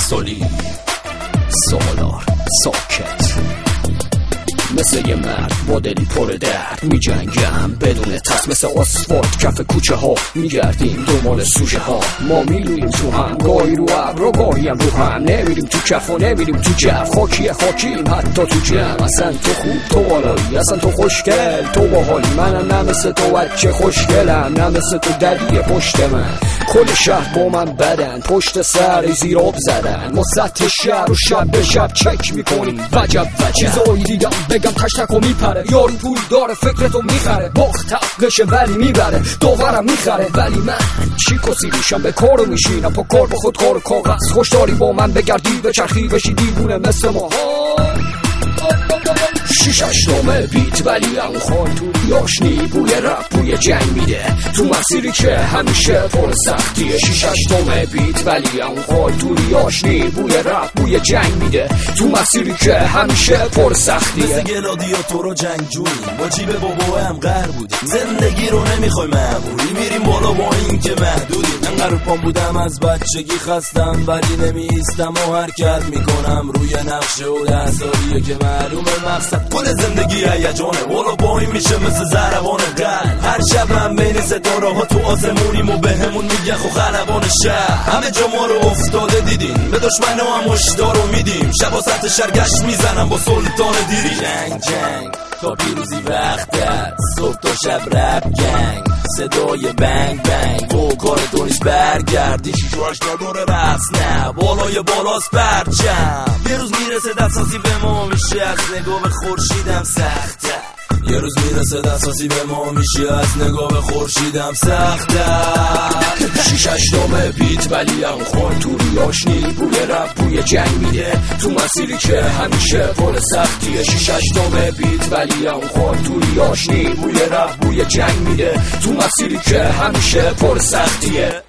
سالی سالار ساکت مثل یه مرد با دلی پر درد میجنگم بدون ترس، مثل آسفالت کف کوچه ها میگردیم دنبال سوژه ها. ما میلویم تو هم، گاهی رو ابر گاهی هم رو هم، نمیریم تو کف و نمیریم تو جف، خاکیم حتی تو جمع. اصلا تو خوب تو بالایی، اصلا تو خوشگل تو باحالی، منم نه مثل تو بچه خوشگلم، نه مثل تو دلیه پشت من. کل شهر با من بدن، پشت سر زیر آب زدن، ما سطح شهر رو شب به شب چک میکنیم وجب چیزایی دیدم بگم تشتکو میپره، یارو پول داره فکرتو میخره، باخت بشه ولی میبره، داورم میخره ولی من چی کسی میشم به کارو میشینم، پا کار با خود کار کاغذ، خوشداری با من بگردی به چرخی بشی دیوونه مثل ما. 6-8 بیت ولی اون خان تو یاشنی بوی رپ بوی جنگ میده، تو مسیری که همیشه پر سختیه. 6-8 بیت ولی اون خان تو یاشنی بوی رپ بوی جنگ میده، تو مسیری که همیشه پر سختیه. مثل گلادیاتور و جنگجویی با جیب بابا هم قهر بودیم، زندگی رو نمیخوای معمولی، میریم بالا با این که محدودیم. انقدر پام بودم از بچگی خستم ولی نمیستم و حرکت میکنم روی نقشه و 10 سالیه که معلومه مقصد کل زندگی هیجانه، بالا با این میشه مثل ضربان قلب. هر شب هم بین ستاره ها تو آسمونیم و بهمون میگن خو خلبان شهر، همه جا ما رو افتاده دیدین، به دشمن هم هشدار رو میدیم، شب ساعت شرگشت میزنم با سلطان دیری. جنگ جنگ تا پیروزی وقتت، صبح تا شب رپ گنگ، صدای بنگ بنگ و کار تو نیست برگردی. 6-8 نداره رفت نه بالای بالاست پرچم، یه روز میرسه دستاسی به ما میشه از نگاه به خورشیدم سخته، یه روز میرسه دستاسی به ما میشه از نگاه به خورشیدم سخته. 6-8 بیت ولی هم خان تو ریاشنی بوی رپ بوی جنگ میده، تو مسیری که همیشه پر سختیه. 6-8 بیت ولی هم خان تو ریاشنی بوی رپ بوی جنگ میده، تو مسیری که همیشه پر سختیه.